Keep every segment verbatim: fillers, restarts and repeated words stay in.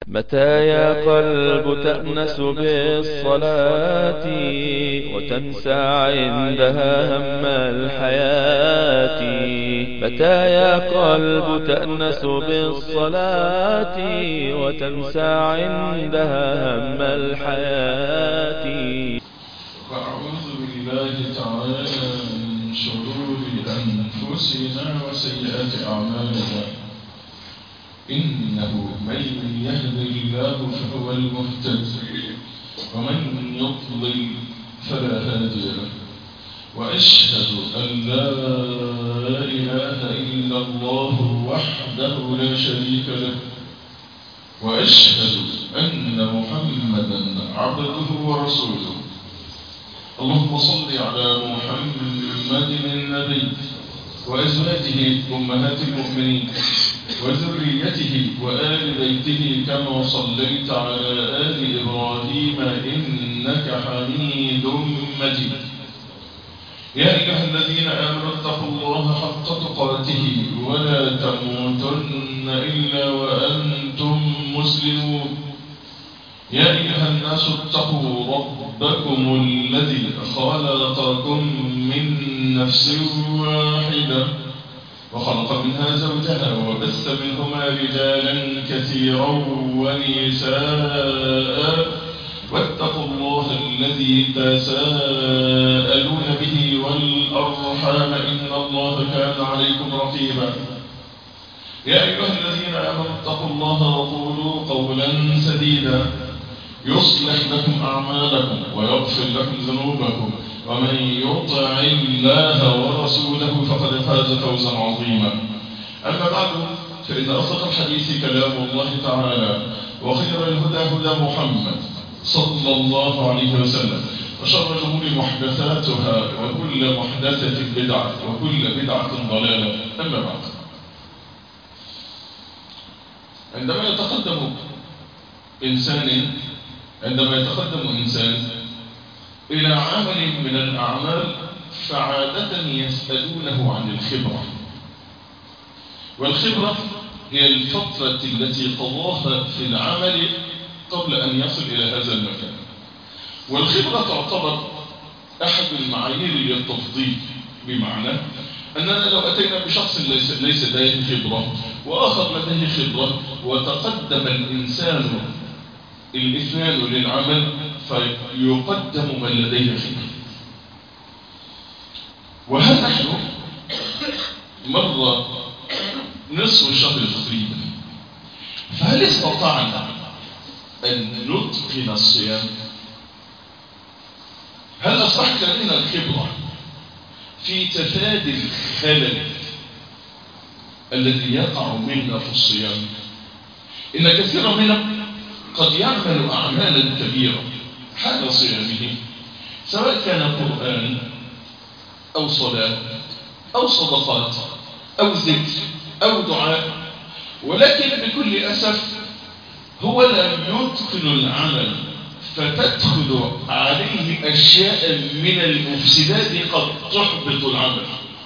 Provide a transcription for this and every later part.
متى يا قلب تأنس بالصلاة وتنسى عندها هم الحياة؟ متى يا قلب تأنس بالصلاة وتنسى عندها هم الحياة؟ فأعوذ بالله تعالى من شرور أنفسنا وسيئات أعمالنا، إنه من يهد الله فهو المهتد ومن يضلل فلا هادي له. وأشهد أن لا إله إلا الله وحده لا شريك له، وأشهد أن محمدا عبده ورسوله. اللهم صل على محمد النبي وأزواجه أمهات المؤمنين وذريته وآل بيته كما صليت على آل إبراهيم إنك حميد مجيد. يا أيها الذين آمنوا اتقوا الله حق تقاته ولا تموتن إلا وأنتم مسلمون. يا أيها الناس اتقوا ربكم الذي خلقكم من نفس واحدة وخلق منها زوجها وبث منهما رجالا كثيرا ونساء، واتقوا الله الذي تساءلون به والأرحام إن الله كان عليكم رقيبا. يا أيها الذين آمنوا اتقوا الله وقولوا قولا سديدا يصلح لكم أعمالكم ويغفر لكم ذنوبكم، ومن يطع الله ورسوله فقد فاز فوزا عظيما. أما بعد، فإن أصدق الحديث كلام الله تعالى، وخير الهدى هدى محمد صلى الله عليه وسلم، وشر الأمور محدثاتها وكل محدثة بدعة وكل بدعة ضلالة. أما بعد، عندما يتقدم إنسان عندما يتقدم إنسان إلى عمل من الأعمال فعادة يسألونه عن الخبرة، والخبرة هي الفترة التي قضاها في العمل قبل أن يصل إلى هذا المكان. والخبرة تعتبر أحد المعايير للتفضيل، بمعنى أننا لو أتينا بشخص ليس, ليس لديه خبرة وآخر لديه خبرة وتقدم الإنسان الاثنان للعمل فيقدم من لديه خبرة. وهل نحن مر نصف الشهر تقريبا، فهل استطعنا أن نتقن الصيام؟ هل أصبحت لدينا الخبرة في تفادي الخلل الذي يقع منا في الصيام؟ إن كثيرا منا قد يعمل أعمالا كبيرة حال صيامه، سواء كان قرآن أو صلاة أو صدقات أو ذكر أو دعاء، ولكن بكل أسف هو لم يتقن العمل، فتدخل عليه أشياء من المفسدات قد تحبط العمل.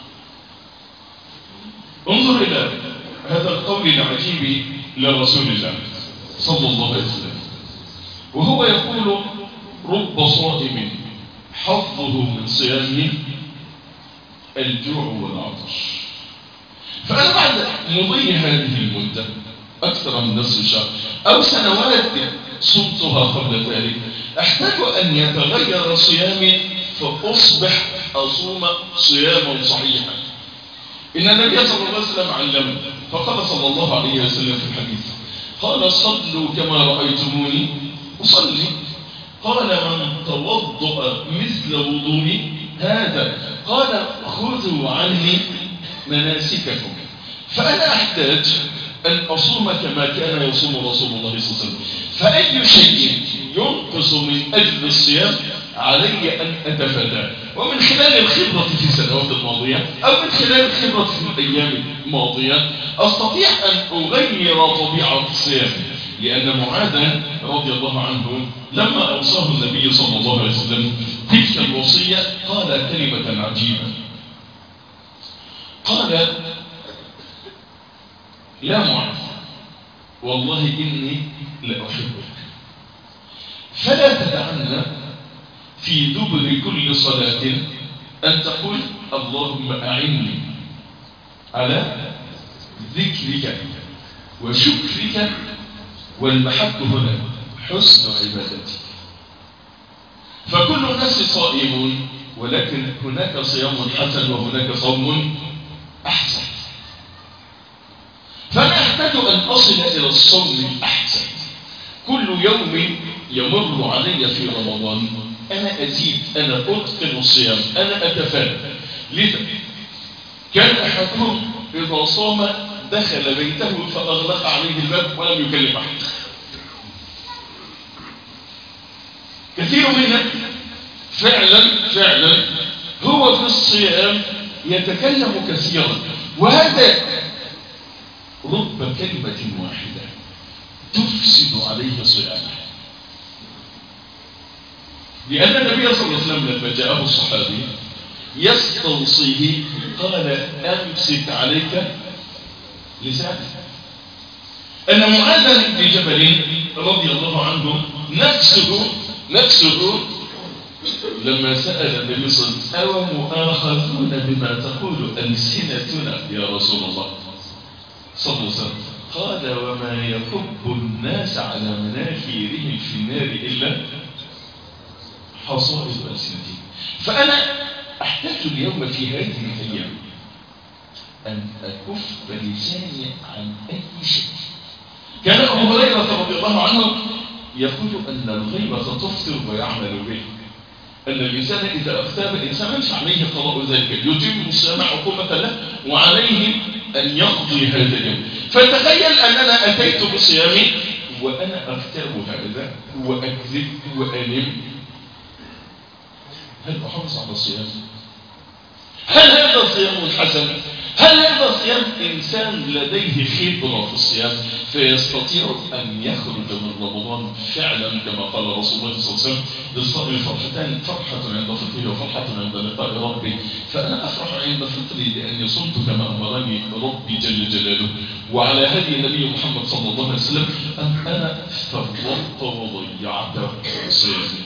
انظر إلى هذا القول العجيب لرسول الله صلى الله عليه وسلم، وهو يقول: رب صائم حظه من صيامه الجوع والعطش. فأنا بعد مضي هذه المدة أكثر من نصف شهر أو سنوات صمتها قبل ذلك، أحتاج أن يتغير صيامي فأصبح أصوم صياما صحيحا. إن النبي صلى الله عليه وسلم علمنا، فقال صلى الله عليه وسلم في الحديث، قال: صلوا كما رأيتموني أصلي. قال: من توضأ مثل وضوئي هذا، قال: خذوا عني مناسككم. فأنا أحتاج أن أصوم كما كان يصوم رسول الله صلى الله عليه وسلم. فأي شيء ينقص من أجل الصيام علي أن أتفاداه، ومن خلال الخبرة في السنوات الماضية أو من خلال الخبرة في الأيام الماضية أستطيع أن أغير طبيعة الصيام. لأن معاذ رضي الله عنه لما أوصاه النبي صلى الله عليه وسلم تلك الوصية قال كلمة عجيبة، قال: يا معاذ، والله إني لأحبك. فلا تدعنا في دبر كل صلاة أن تقول اللهم أعني على ذكرك وشكرك، والمحب هنا حسن عبادتك. فكل الناس صائمون، ولكن هناك صيام حسن وهناك صوم أحسن. فأنا أحتاج أن أصل إلى الصوم الأحسن. كل يوم يمر علي في رمضان أنا أزيد، أنا أتقن الصيام، أنا أتفانى. لذا كان أحدهم إذا صام دخل بيته فأغلق عليه الباب ولم يكلم أحد. كثير منا فعلا فعلا هو في الصيام يتكلم كثيرا، وهذا رب كلمة واحدة تفسد عليه صيامه. لأن النبي صلى الله عليه وسلم لما جاءه الصحابي يستوصيه قال أمسك عليك لسانك. أن معاذ بن جبل رضي الله عنه نفسه نفسه لما سأل النبي صلى الله عليه وسلم أو مؤاخذون بما تقول ألسنتنا يا رسول الله صلى الله عليه وسلم، قال وما يكب الناس على مناخيرهم في النار إلا حصائد ألسنتهم. فأنا أحتاج اليوم في هذه الأيام أن أكف لساني عن أي شيء. كان أبو هريرة رضي الله عنه يقول أن الغيبة تفطر ويعمل به، أن الإنسان إذا أغتاب إنسانا فعليه قضاء ذلك، يتم الصيام عقوبة له وعليه أن يقضي هذا اليوم. فتخيل أننا أتيت بصيامي وأنا أغتاب هذا وأكذب وأنم، هل أحافظ على الصيام؟ هل هذا صيام حسن؟ هل هذا صيام إنسان لديه خبرة في الصيام فيستطيع أن يخرج من رمضان فعلا كما قال رسول الله صلى الله عليه وسلم للصائم فرحتان، فرحة عند فطره وفرحة عند لقاء ربي. فأنا أفرح عند فطري لأني صمت كما أمرني ربي جل جلاله، وعلى هدي النبي محمد صلى الله عليه وسلم أن أنا فرطت وضيعت صيامي.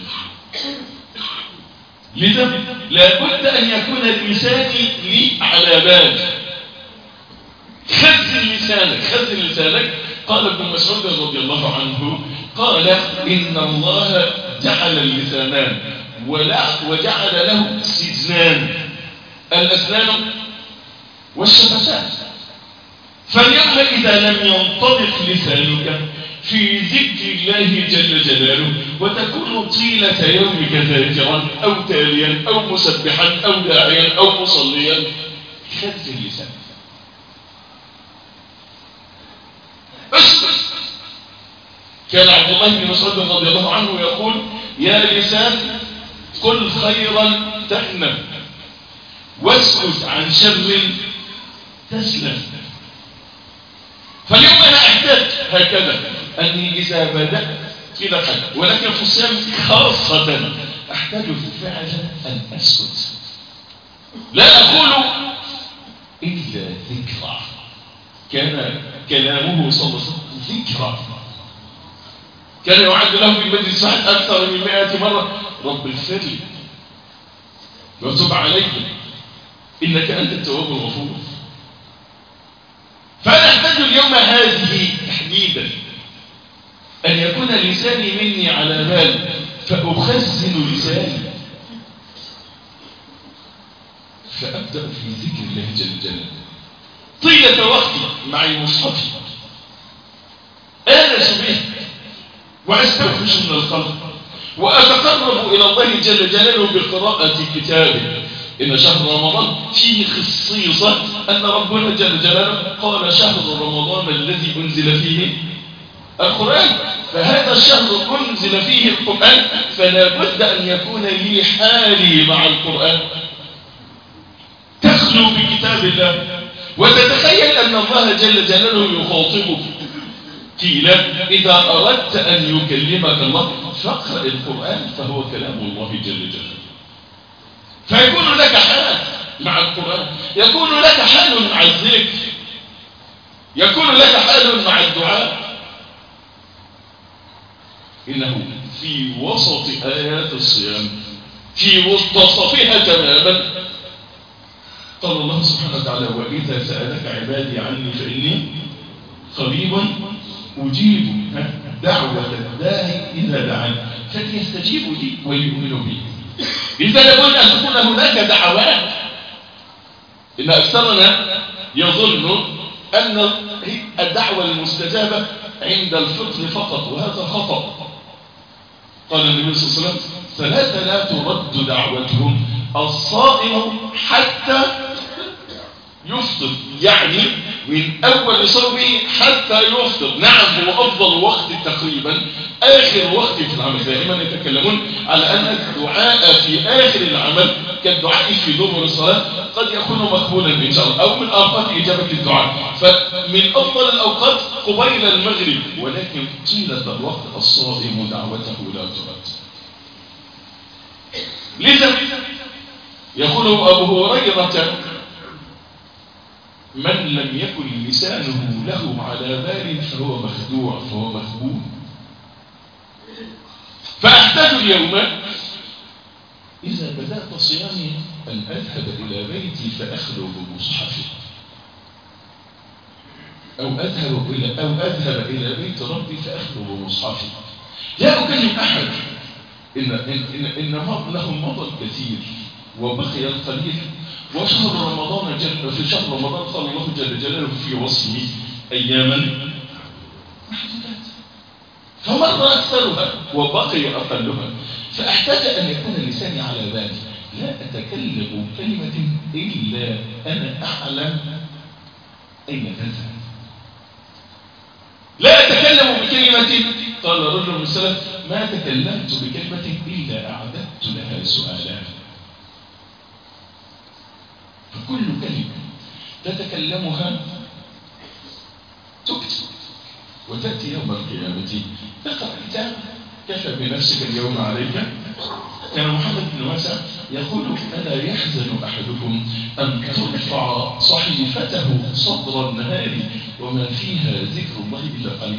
لذا لابد أن يكون لساني لي على بال. خزن لسانك، خزن لسانك. قال ابن مسعود رضي الله عنه قال إن الله جعل اللسانان وجعل له سجنان، الأسنان والشفتان. فاليوم إذا لم ينطلق لسانك في ذكر الله جل جلاله وتكون طيلة يومك ذاكرا أو تاليا أو مسبحا أو داعيا أو مصليا، خزن لسانك. اسكت. كان عبد الله بن مسعود رضي الله عنه يقول يا لسان قل خيرا تحنى واسكت عن شر تسلم. فاليوم أنا أحتاج هكذا أني إذا بدأت كده حاجة، ولكن في الصيام خاصة أحتاج فعلا أن أسكت، لا أقول إلا ذكرى. كان كلامه صلى الله عليه وسلم ذكرى، كان يعد له في المجلس أكثر من مئة مرة رب اغفر لي وتب علي إنك أنت التواب الغفور. فأنا أحتاج اليوم هذه تحديدا أن يكون لساني مني على بال، فأخزن لساني فأبدأ في ذكر الله جل جلاله طيلة وقتي معي مصحفي آنس به وأستوحش من القلب وأتقرب إلى الله جل جلاله بقراءة كتابه. إن شهر رمضان فيه خصيصة أن ربنا جل جلاله قال شهر رمضان الذي أنزل فيه القرآن، فهذا الشهر أنزل فيه القرآن، فلا بد أن يكون لي حالي مع القرآن. تخلو بكتاب الله وتتخيل أن الله جل جلاله يخاطبك. قيل إذا أردت أن يكلمك الله فاقرأ القرآن فهو كلام الله جل جلاله. فيكون لك حال مع القرآن، يكون لك حال مع الذكر، يكون لك حال مع الدعاء، إنه في وسط آيات الصيام في منتصفها تماما قال الله سبحانه وتعالى وإذا سألك عبادي عني فإني قريب أجيب دعوة الداعي إذا دعاني فليستجيبوا لي وليؤمنوا بي. إذا لابد أن تكون هناك دعوات. إن أكثرنا يظن أن الدعوة المستجابة عند الفطر فقط، وهذا خطأ. قال النبي صلى الله عليه وسلم ثلاثة لا ترد دعوتهم: الصائم حتى يفطر، يعني من أول صومه حتى يفطر. نعم هو أفضل وقت تقريبا آخر وقت في العمل. دائما يتكلمون على أن الدعاء في آخر العمل كالدعاء في دبر الصلاة قد يكون مقبولا إن شاء الله، أو من أوقات إجابة الدعاء. فمن أفضل الأوقات قبيل المغرب، ولكن طيلة الوقت الصائم دعوته لا ترد. لذا يقول أبو هريرة من لم يكن لسانه له على بال فهو مخدوع، فهو مخبول. فأحتاج اليوم إذا بدأت صيامي أن أذهب إلى بيتي فأخلو بمصحفي، أو أذهب إلى أو أذهب إلى بيت ربي فأخلو بمصحفي. لا أكلم أحد. إن إن إن إنهم مضى الكثير وبقي القليل، وشهر رمضان جل في شهر رمضان قال الله جل جلاله في وصفه أياما محدودات، فمر أكثرها وبقي أقلها. فأحتاج أن يكون لساني على بالي، لا أتكلم كلمة إلا أنا أعلم أين تذهب. لا أتكلم بكلمة، قال رجل من السلف ما تكلمت بكلمة إلا أعددت لها سؤالا. فكل كلمة تتكلمها تكتب وتأتي يوم القيامة اقرأ كتاب كفى بنفسك اليوم عليك. كان محمد بن واسع يقول ألا يحزن أحدكم أن ترفع صحيفته صدر النهار وما فيها ذكر الله إلا قليل.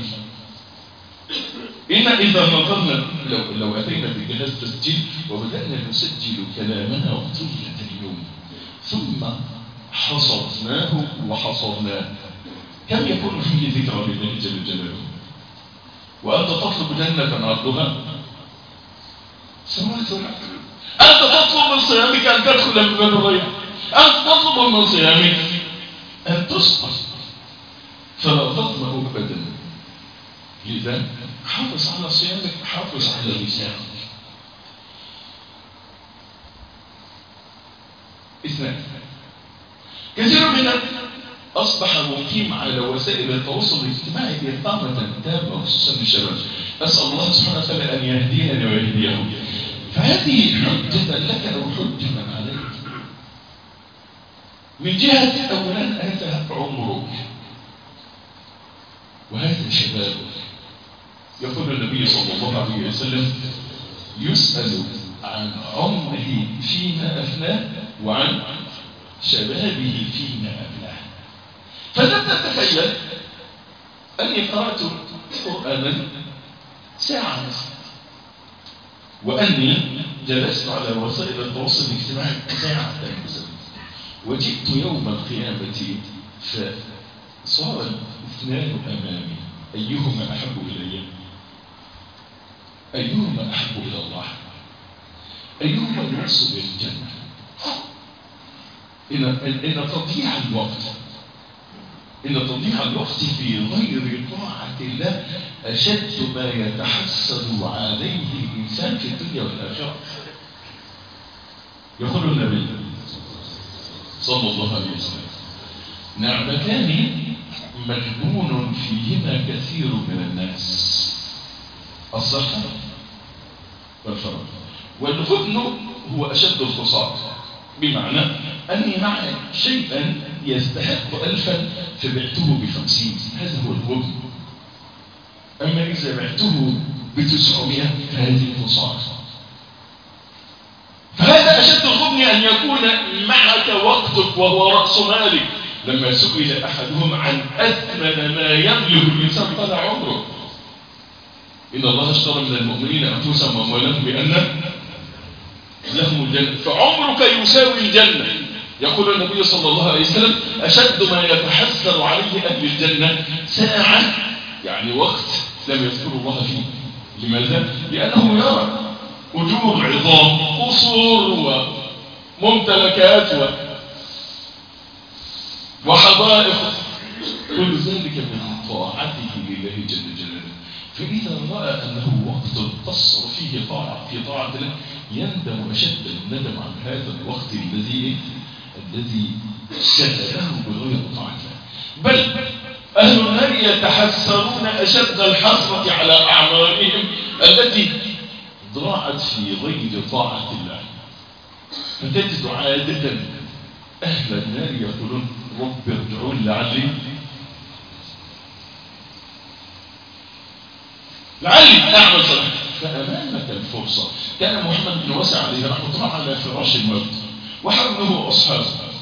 إن إذا نظرنا لو, لو أتينا بجهاز تسجيل وبدأنا نسجل كلامنا طيلة اليوم ثم حصرناه وحصرناه كم يكون فيه ذكر لله جل جلاله؟ وأنت تطلب جنة عرضها سمعت لك. أنت تطلب من صيامك أن تدخل من باب الريان، أنت تطلب من صيامك أن تصبر فلا تظلم أبدا. لذا حافظ على صيامك، حافظ على لسانك. اثنان، كثير منا أصبح مقيم على وسائل التواصل الاجتماعي بإقامة تامة خصوصا الشباب. أسأل الله سبحانه وتعالى أن يهدينا ويهديهم. فهذه حجة لك أو حجة عليك. من جهة أولا هذا عمرك وهذا شبابك. يقول النبي صلى الله عليه وسلم يسأل عن عمره فيما أفناه وعن شبابه فيما أفناه. فلم تتخيل أني قرأت قرآنا ساعة وأني جلست على وسائل التواصل الاجتماعي ساعة وجئت يوم القيامة فصار الاثنان أمامي أيهما أحب إلي؟ أيهما أحب إلى الله؟ أيهما يوصل إلى الجنة؟ إن, إن تضييع الوقت إن تضييع الوقت في غير طاعة الله أشد ما يتحسن عليه الإنسان في الدنيا والآخرة. يقول النبي صلى الله عليه وسلم نعمتان مجنون فيهما كثير من الناس: الصحة والفراغ. والغبن هو أشد الخسارة، بمعنى أني معي شيئا يستحق ألفا فبعته بخمسين، هذا هو الغبن. أما إذا بعته بتسعمائة فهذه خسارة. فهذا أشد الغبن أن يكون معك وقتك وهو رأس مالك. لما سئل أحدهم عن أثمن ما يملك الإنسان قال عمره. إن الله اشترى من المؤمنين أنفسهم وأموالهم بأن لهم الجنة فعمرك يساوي الجنة. يقول النبي صلى الله عليه وسلم أشد ما يتحسر عليه أهل الجنة ساعة، يعني وقت لم يذكروا الله فيه. لماذا؟ لأنه يرى أجور عظام، قصور وممتلكات و... وحدائق، كل ذلك من طاعته لله جل جلاله. فإذا رأى أنه وقت قصر فيه طاعة في طاعة الله يندم أشد الندم عن هذا الوقت الذي الذي شغله بغير طاعة الله. بل أهل النار يتحسرون أشد الحسرة على أعمالهم التي ضاعت في غير طاعة الله. فتجد عادة أهل النار يقولون رب ارجعون لعلي لعلي أعمل صالحا. فأمامك الفرصة. كان محمد بن واسع عليه رحمة الله على فراش الموت وحوله أصحابه،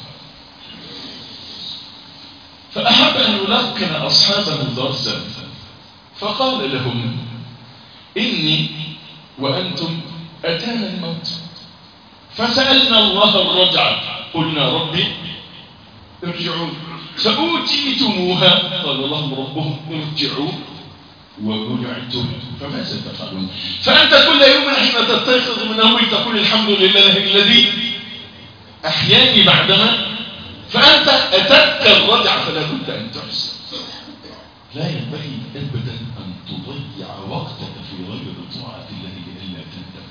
فأحب أن يلقن أصحابه درسا فقال لهم إني وأنتم أتانا الموت فسألنا الله الرجعة قلنا ربي ارجعون فأوتيتموها قال لهم ربهم ارجعوا ومنعتم فماذا تفعلون؟ فأنت كل يوم حين تستيقظ من نومك تقول الحمد لله الذي أحياني بعدما، فأنت أتتك الرجعة فلا بد أن تحسن. لا ينبغي أبدا أن تضيع وقتك في غير طاعة الله لئلا تندم.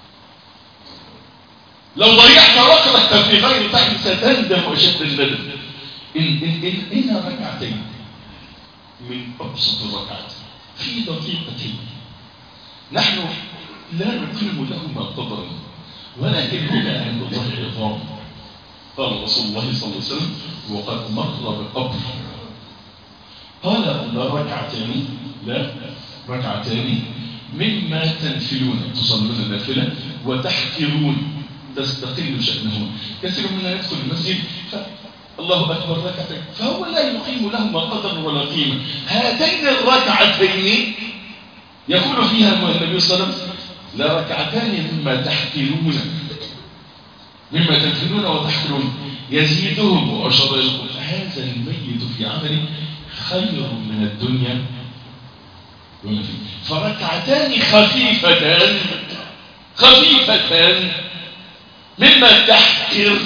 لو ضيعت وقتك في غير طاعة ستندم أشد الندم. إن, إن, إن, إن ركعتين من أبسط الركعات في دقيقتين نحن لا نقيم لهما قدرا، ولكن هنا عند الله عظام. قال رسول الله صلى الله عليه وسلم وقد مر بقبر قال لا ركعتين لا ركعتين مما تنفلون تصلون النافلة وتحقرون تستقل شأنهما. كثير منا يدخل المسجد الله أكبر ركعتين فهو لا يقيم لهما قدر ولا قيمة. هاتين الركعتين يقول فيها النبي صلى الله عليه وسلم لا ركعتان مما تحقرون مما تنفلون وتحقرون يزيدهم وأشار يقول هذا الميت في عمله خير من الدنيا وما فيه. فركعتان خفيفتان خفيفتان مما تحقر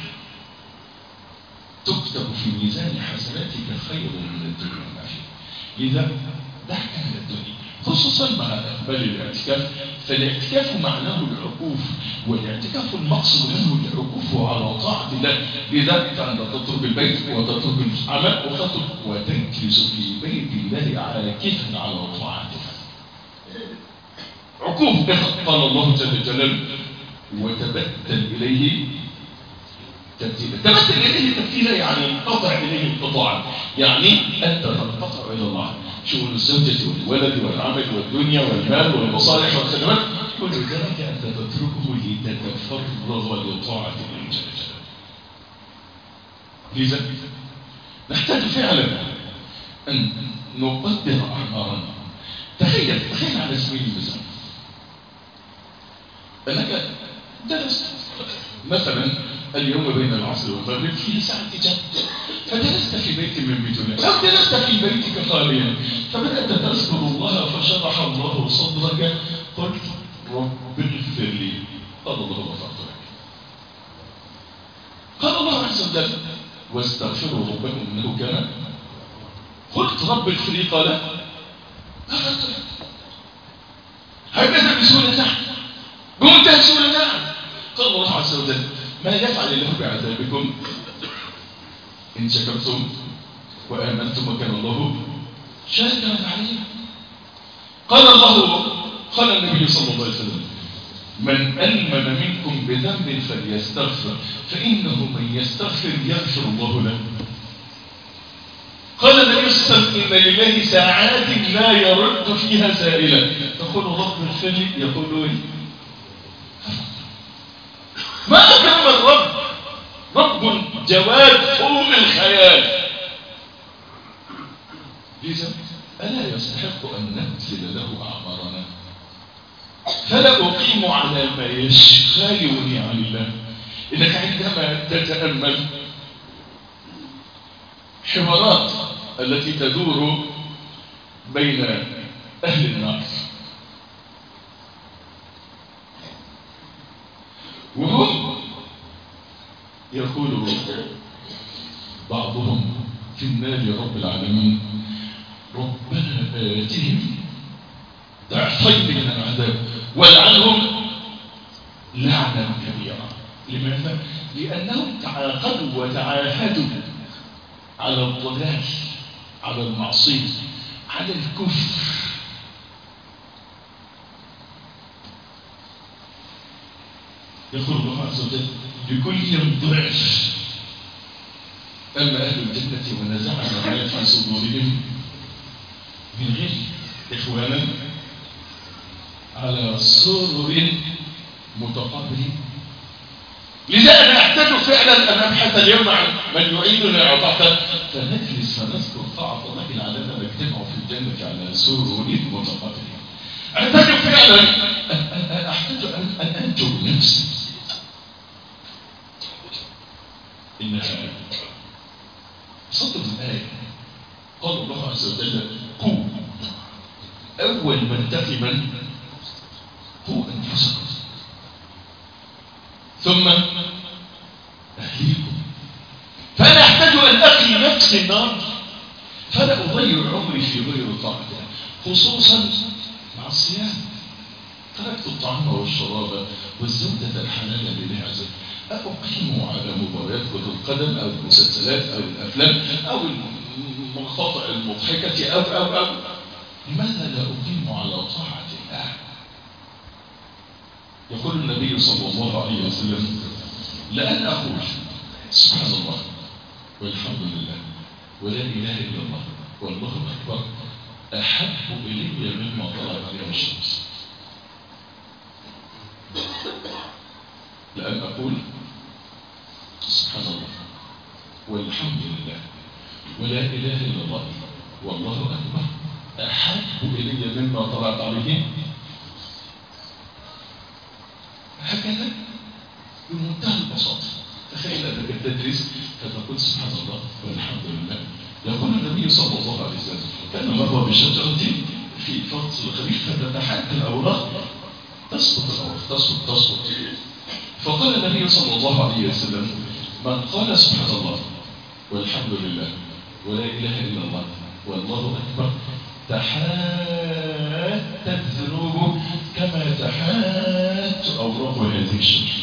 تكتب في ميزان حسناتك خير من الدنيا وما فيه. لذا دعك من الدنيا خصوصا مع اقبال الاعتكاف. فالاعتكاف معناه العكوف، والاعتكاف المقصد منه العكوف على طاعة الله. لذا فأنت تترك البيت وتترك العمل وتترك وتنكس في بيت الله عاكفا على طاعته. عكوف قال الله جل جلاله وتبتل إليه تبتيلا. تبتل إليه تبتيلا يعني انقطع إليه انقطاعا، يعني أنت تنقطع إلى الله. شؤون الزوجة والولد والعمل والدنيا والمال والمصالح والخدمات كل ذلك أنت تتركه لتتفرغ لطاعة الله جل جلاله. لذا نحتاج فعلا أن نقدر أعمارنا. تخيل تخيل على سبيل المثال أنك درست مثلا اليوم بين العصر والمغرب فيه ساعة جد، فجلست في بيت من بيت الله أو جلست في بيتك خاليا فبدأت تذكر الله فشرح الله صدرك قلت رب اغفر لي قال الله غفرت لك. قال الله عز وجل واستغفروا ربكم انه كان. قلت رب اغفر لي قال غفرت لك. هكذا بسهولة نعم بمنتهى السهولة نعم. قال الله عز وجل ما يفعل الله بعذابكم إن شكرتم وآمنتم وكان الله شاكرا عليم. قال الله قال النبي صلى الله عليه وسلم من ألمن منكم بذنب فليستغفر فإنه من يستغفر يغفر الله له. قال النبي صلى الله عليه وسلم إن لله ساعات لا يرد فيها سائلا تقول رب اغفر لي يقول لي ما أكرم الرب، رب جواد فوق الخيال. لذا ألا يستحق أن نبذل له أعمارنا؟ فلا أقيم على ما يشغلني عن الله. إنك عندما تتأمل حوارات التي تدور بين أهل النار، وهم يقول بعضهم في النار رب العالمين ربنا آتهم ضعفين من العذاب والعنهم لعنا كبيرا. لماذا؟ لأنهم تعاقدوا وتعاهدوا على الضلال، على المعصية، على الكفر. يقول الله عز وجل لكل ضعف. أما أهل الجنة ونزعنا ما في صدورهم من غير إخوانا على سرر متقابلين. لذا أنا أحتاج فعلا أن أبحث اليوم عن من يعيدني عطاء، فنجلس فنذكر طاعة الله العلانة نجتمع في الجنة على سرر متقابلين. أحتاج فعلا أن أحتاج أن أنجو نفسي. إنها صدر الآية قال الله عز وجل قوا أول من تقي من قوا أنفسكم ثم أهليكم. فأنا أحتاج أن أقي نفسي النار، فلا أضيع عمري في غير طاعتها، خصوصا مع الصيام. تركت الطعام والشراب والزوجة الحلال لله عز وجل. أقيم على مباريات كرة القدم أو المسلسلات أو الأفلام أو المقاطع المضحكة أو أو أو لماذا لا أقيم على طاعة الله؟ يقول النبي صلى الله عليه وسلم لأن أقول سبحان الله والحمد لله ولا إله إلا الله والله أكبر أحب إلي مما طلعت عليه الشمس. لأن أقول سبحان الله والحمد لله ولا إله إلا الله والله أكبر أحب إلي مما طلعت عليه. هكذا بمنتهى البساطة. تخيل أنك تدرس فتقول سبحان الله والحمد لله. يقول النبي صلى الله عليه وسلم كان مر بشجرة في فصل الخريف فتتحدى الأوراق تسقط الأوراق تسقط تسقط فقال النبي صلى الله عليه وسلم من قال سبحان الله والحمد لله ولا إله إلا الله والله أكبر تحاتت الذنوب كما تحات أوراق هذه الشجرة.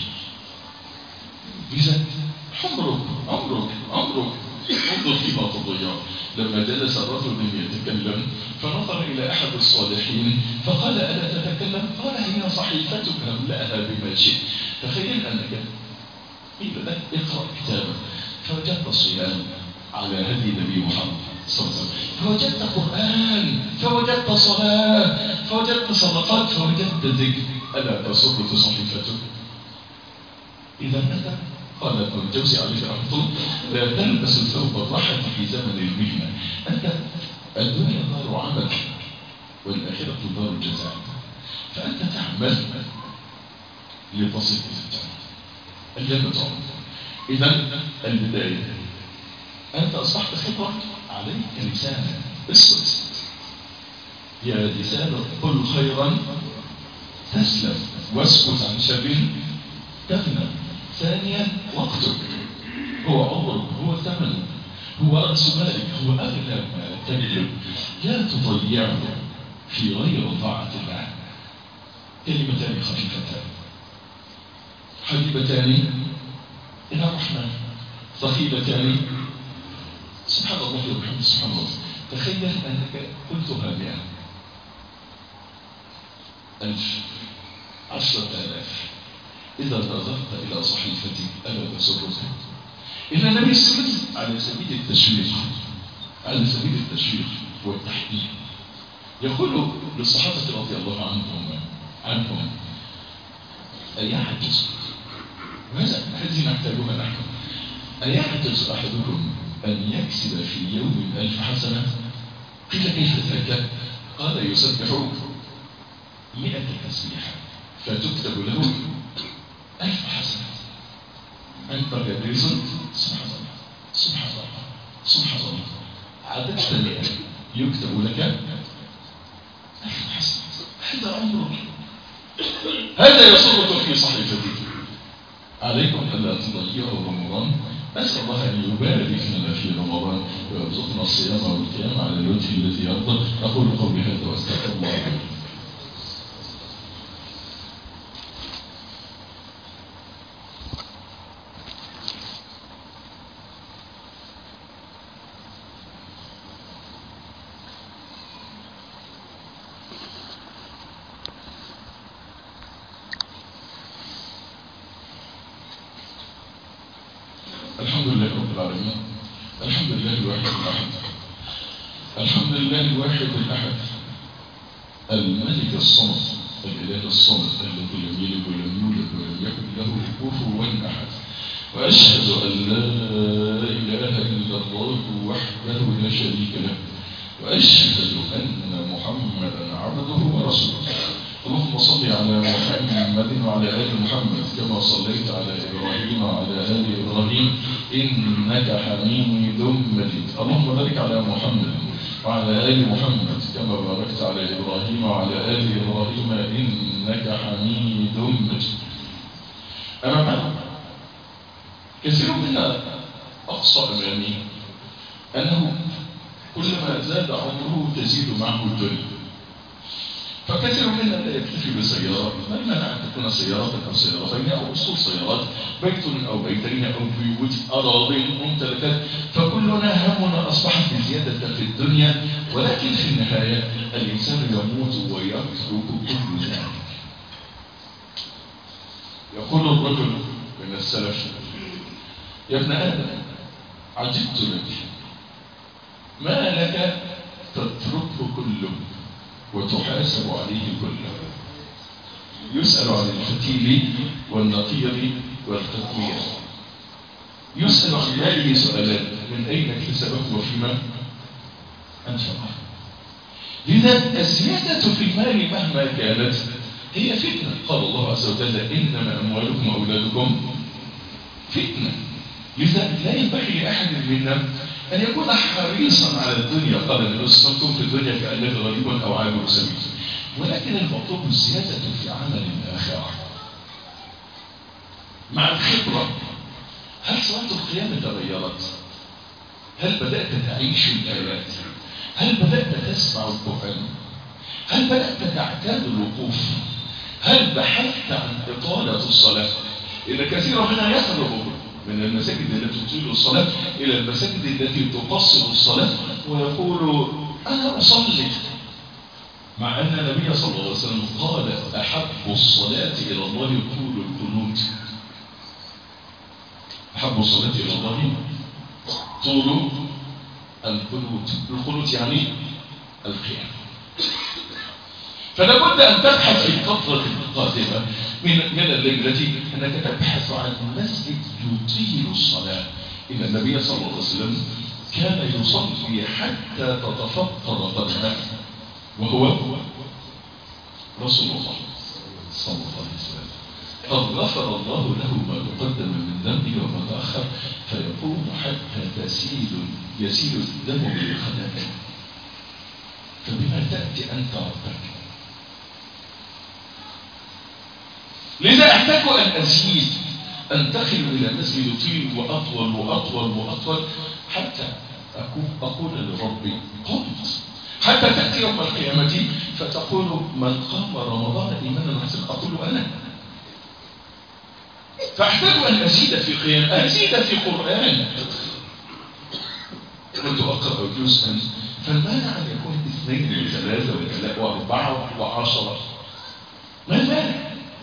إذا عمرك عمرك عمرك انظر فيما تضيع. لما جلس الرجل يتكلم فنظر إلى أحد الصالحين فقال ألا تتكلم؟ قال هي صحيفتك املأها بما شئت. تخيل أنك قيل لك اقرأ كتابا فوجدت صيام على هدي النبي محمد صلى الله عليه وسلم، فوجدت قرآن، فوجدت صلاة، فوجدت صدقات، فوجدت ذكر. ألا تصب صحيفتك؟ إذا ماذا؟ قال ابن الجوزي عليه رحمه الله لا تلبس ثوب الراحة في زمن المهنة. أنت الدنيا دار عمل والآخرة دار جزاء، فأنت تعمل لتصل إلى الجنة الجنة. إذا البداية أنت أصبحت خبرة عليك لسانا اسكت يا لسان قل خيرا تسلم واسكت عن شر تغنى. ثانيا وقتك هو عمرك هو ثمنك هو رأس مالك هو أغلى ما تملك. لا تضيعه في غير طاعة الله. كلمتان خفيفتان حبيبتان إلى الرحمن ثقيلتان سبحان الله وبحمده سبحان الله. تخيل أنك قلتها مئة ألف عشرة آلاف إذا نظرت إلى صحيفتك ألا تسرك؟ إن النبي صلى الله عليه وسلم على سبيل التشويق على سبيل التشويق والتحقيق يقول للصحابة رضي الله عنهم عنهم أيعجز وهذا هذه نحتاجها نحن أيعجز أحدكم أن يكسب في يوم ألف حسنة؟ قيل كيف ذاك؟ قال يسبح مئة تسبيحة فتكتب له ألف حسنة. أنت جالس سبحان الله سبحان الله سبحان الله، عددت مئة يكتب لك ألف حسنة. هذا أمرك، هذا يصرك في صحيفتك. عليكم ألا تضيعوا رمضان. أسأل الله أن يبارك لنا في رمضان ويرزقنا الصيام والقيام على الوجه الذي يرضى. أقول قولي هذا وأستغفر الله لي. الحمد لله رب العالمين، الحمد لله الواحد الأحد، الحمد لله الواحد الأحد، الملك الصمد، الإله الصمد الذي لم يلد ولم يولد ولم يكن له كفوا أحد. وأشهد أن لا إله إلا الله وحده لا شريك له، وأشهد أن محمدا عبده ورسوله. اللهم صل على محمد وعلى آل محمد كما صليت على إبراهيم وعلى آل إبراهيم إنك حميد مجيد. اللهم بارك على محمد وعلى آل محمد كما باركت على إبراهيم وعلى آل إبراهيم إنك حميد مجيد. أما بعد، كثير منا أقصى أمامي أنه كلما زاد عمره تزيد معه الدنيا، فكثير منا لا يكتفي بسيارات، ما المانع أن تكون سيارات أو سيارتين أو أصول سيارات، بيت أو بيتين أو بيوت، أراضي، ممتلكات، فكلنا همنا أصبح في زيادة في الدنيا. ولكن في النهاية الإنسان يموت ويترك كل ذلك. يقول الرجل من السلف: يا ابن آدم عجبت لك، ما لك تتركه كله وتحاسب عليه كله. يسأل عن الفتيل والنقير والقطمير، يسأل عن ماله سؤالات: من أين اكتسبه وفيما أنفقه. لذا الزيادة في المال مهما كانت هي فتنة. قال الله عز وجل: إنما أموالكم وأولادكم فتنة. لذا لا ينبغي لأحد منا أن يكون حريصا على الدنيا. قال النبي صلى الله عليه وسلم: في الدنيا كأنك غريب أو عابر سبيل. ولكن المطلوب الزيادة في عمل الآخرة مع الخبرة. هل صلاة القيام تغيرت؟ هل بدأت تعيش الآيات؟ هل بدأت تسمع القرآن؟ هل بدأت تعتاد الوقوف؟ هل بحثت عن إطالة الصلاة؟ إن كثيرا منا يهرب من المساجد التي تطيل الصلاة إلى المساجد التي تقصر الصلاة ويقول: أنا أصلي، مع أن النبي صلى الله عليه وسلم قال: أحب الصلاة إلى الله طول القنوت. أحب الصلاة إلى الله طول القنوت. القنوت يعني القيام. فلا بد أن تبحث في الفترة القادمة من من الليلة أنك تبحث عن مسجد يطيل الصلاة. إن النبي صلى الله عليه وسلم كان يصلي حتى تتفطر قدمه، وهو رسول الله صلى الله عليه وسلم. قد غفر الله له ما تقدم من ذنبه وما تأخر، فيقوم حتى تسيل يسيل الدم من خدمه. فبما تأتي أنت ربك؟ لذا أحتاج أن أزيد، أنتقل إلى مسجد يطيل وأطول وأطول وأطول حتى أقول لربي: قمت. حتى تأتي يوم القيامة فتقول: من قام رمضان إيمانا واحتسابا، أقول أنا. فأحتاج أن أزيد في قيام، أزيد في قرآن. كنت أقرأ جزءا، فالمانع أن يكون اثنين وثلاثة وأربعة وعشرة. ما المانع؟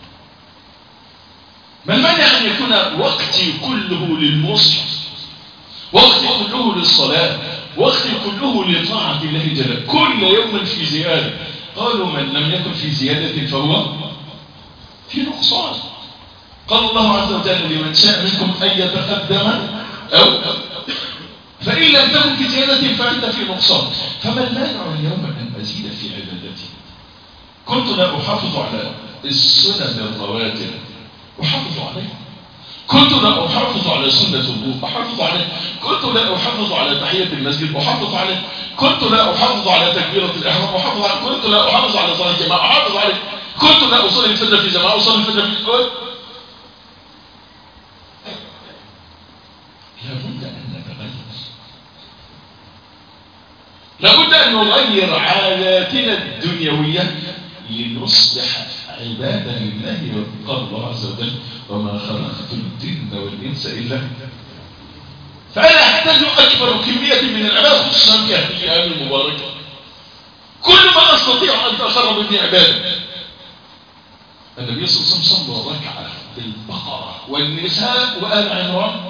ما المانع أن يكون وقتي كله للمصحف، وقتي كله للصلاة، وقتي كله لطاعة الله جل، كل يوم في زيادة. قالوا: من لم يكن في زيادة فهو في نقصان. قال الله عز وجل: لمن شاء منكم أن يتقدم أو فإن لم تكن في زيادة فأنت في نقصان. فما المانع اليوم أن أزيد في عبادتي؟ كنت لا أحافظ على السنن الرواتب، أحافظ عليها. كنت لا أحافظ على سنة الوضوء، أحافظ عليه. كنت لا أحافظ على تحية المسجد، أحافظ عليه. كنت لا أحافظ على تكبيرة الإحرام، أحافظ عليه. كنت لا أحافظ على صلاة الجماعة، أحافظ عليه. كنت لا أصلي الفجر في جماعة، أصلي الفجر في الأول. لابد أن نتغير، لابد أن نغير عاداتنا الدنيوية لنصبح عبادا لله. قال الله عز وجل: وما خلقت الجن والإنس إلا. فأنا أحتاج أكبر كمية من العبادة، خصوصا في هذه الأيام المباركة. كل ما أستطيع أن أتقرب به عبادة. النبي صلى الله عليه وسلم صلى ركعة بالبقرة والنساء وآل عمران،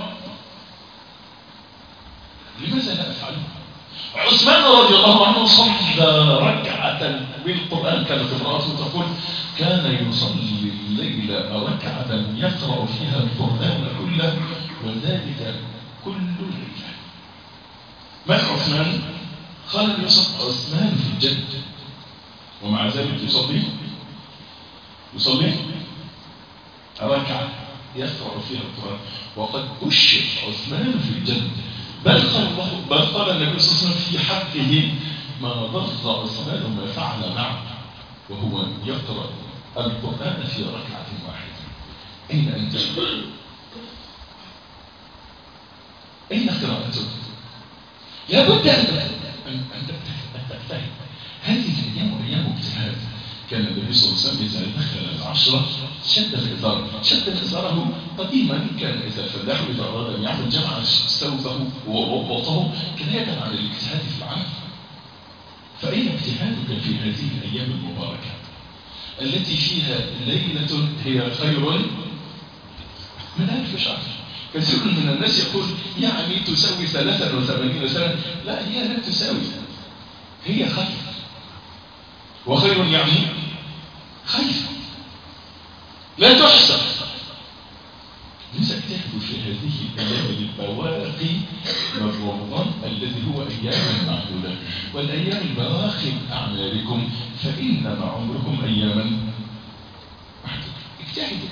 لماذا لا أفعله؟ عثمان رضي الله عنه صلى ركعة بالقرآن، كانت امرأته تقول: كان يصلي الليل ركعة يقرأ فيها القرآن كله، وذلك كل ليلة. من عثمان؟ قال يصلي عثمان في الجنة، ومع ذلك يصلي يصلي ركعة يقرأ فيها القرآن، وقد بشر عثمان في الجنة. بل قال الله، بل قال النبي صلى الله عليه وسلم في حقه: ما ضر عثمان ما فعل معه وهو يقرأ القرآن في ركعة واحدة. أين أنت؟ أين قراءتك؟ لابد أن تجتهد. هذه الأيام أيام اجتهاد. كان النبي صلى الله عليه وسلم إذا دخل العشرة شد الإزار، شد إزاره. قديما كان إذا الفلاح إذا أراد أن يعمل جمع ثوبه وربطه كناية عن الاجتهاد في العمل. فأين اجتهادك في هذه الأيام المباركة التي فيها ليلة هي خير من ألف شهر؟ كثير من الناس يقول يعني تساوي ثلاثة وثمانين سنة. لا، هي لا تساوي، هي خير. وخير يعني خير لا تحسب. لذا اجتهدوا في هذه الأيام البواقي من رمضان الذي هو أيام معدودة، والأيام البواقي من أعمالكم فإنما عمركم أياما معدودة. اجتهدوا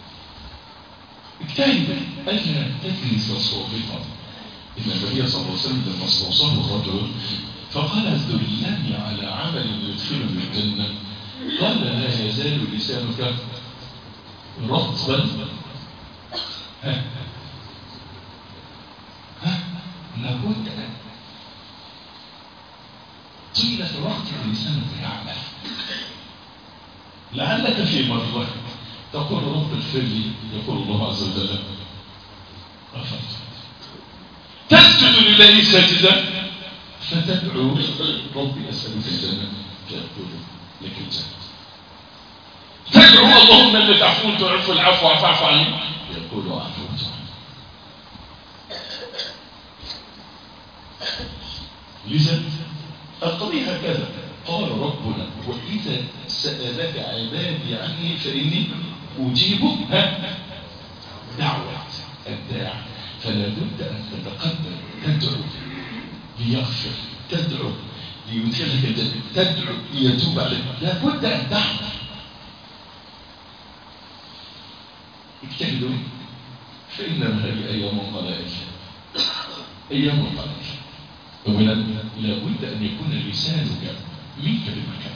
اجتهدوا ألا تجلس صامتا. إن النبي صلى الله عليه وسلم لما استوصاه الرجل فقال: دلني على عمل يدخلني الجنة. قال: لا يزال لسانك رطبا. ها ها لابد أن طيلة وقت لسانك يعمل. لعلك في مرة تقول: رب اغفر لي، يقول الله عز وجل: غفرت. تسجد لله ساجدا فتدعو: ربي أسألك الجنة، فيقول لك الجنة. تدعو: اللهم انك عفو تعف العفو فاعف عني، يقول: عفوت عنه. لذا القضية هكذا. قال ربنا: وإذا سألك عبادي عني فإني أجيب دعوة الداع. فلا بد أن تتقدم تدعو ليغفر، تدعو ليدخلك الجنة، تدعو ليتوب عليك. لا بد أن تحضر. اجتهدوا فإنما هذه أيام قلائل، أيام قلائل. أولا لا بد أن يكون لسانك منك بمكان.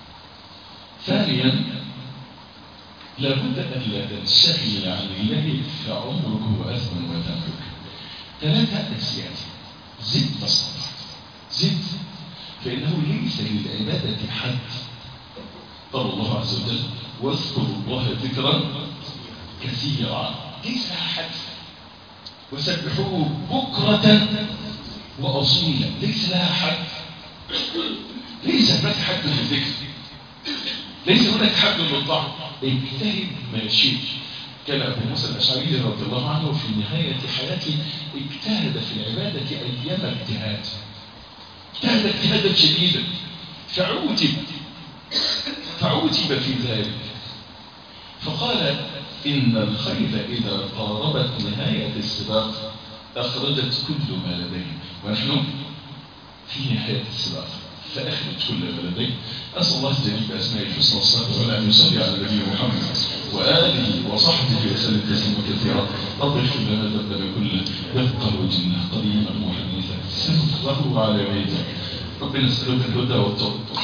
ثانيا لا بد أن لا تنشغل عن الله فعمرك هو أثمن وذنبك. ثلاثة أسياد: زد ما استطعت، زد، فإنه ليس للعبادة حد. قال الله عز وجل: واذكروا الله ذكرا كثيرا، ليس لها حد. وسبحوه بكرة وأصيلا، ليس لها حد. ليس هناك حد للذكر، ليس هناك حد للطاعة. اجتهد ما شئت. كان أبو موسى الأشعري رضي الله عنه في نهاية حياته اجتهد في العبادة أيام اجتهاد، اجتهد اجتهادا شديدا فعوتب فعوتب في ذلك. فقال: إن الخيل إذا قاربت نهاية السباق أخرجت كل ما لديه، ونحن في نهاية السباق فأخرج كل ما لديه. أسأل الله الجليل بأسماء الحسنى والصفات العلى أن يصلي على النبي محمد وآله وصحبه وسلم تسليما كثيرا. رب اغفر لنا ذنبنا كله، دقا وجنا قديما وحديثا سره وعلانيته. رب نسألك الهدى والتوفيق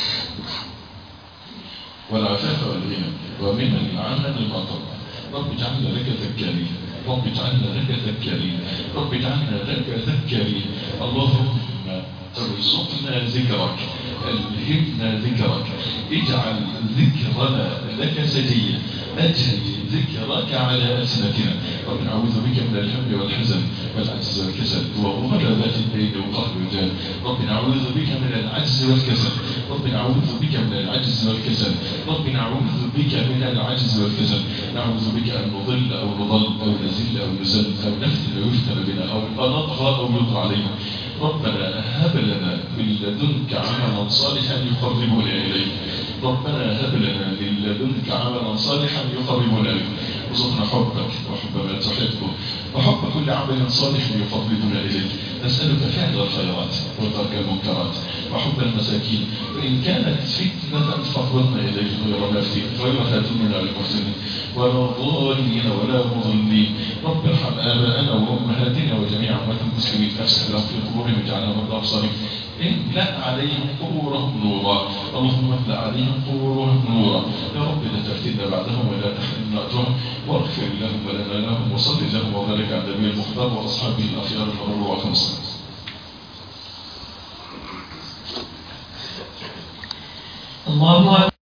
والعفاف والغنى ومن العمل ما ترضى. رب اجعلنا لك ذكارين، رب اجعلنا لك ذكارين، رب اجعلنا لك ذكارين. اللهم ارزقنا ذكرك، ألهمنا ذكرك، اجعل ذكرنا لك سجيا، أجل ذكرك على ألسنتنا. رب نعوذ بك من الهم والحزن والعجز والكسل وغلبة الدين وقهر الرجال. رب نعوذ بك من العجز والكسل، رب نعوذ بك من العجز والكسل، رب نعوذ بك من العجز والكسل. نعوذ بك أن نضل أو نضل أو نزل أو نزل أو نفتن أو يفتن بنا أو نطغى أو يطغى علينا. ربنا هب لنا من لدنك عملا صالحا يقربنا إليك، ربنا هب لنا من لدنك عملا صالحا يقربنا إليك. ارزقنا حبك وحب ما تحبه وحب كل عمل صالح يقربنا إليك. نسألك فعل الخيرات وترك المنكرات وحب المساكين، وإن كانت فتنة فاقبضنا إليك غير مفتين غير فاتنين للمحسنين ولا ضالين ولا مضلين. رب ارحم آباءنا وأمهاتنا وجميع أموات المسلمين، أفسح لهم في قبورهم واجعلنا مرضى أبصارهم، املأ عليهم قبورهم نورا. اللهم املأ عليهم قبورهم نورا. يا رب لا تفتنا بعدهم ولا تحرمنا أجرهم، واغفر لهم ولنا لهم، وصل لهم وبارك على النبي المختار وأصحابه الأخيار الأبرار وخمسة. الله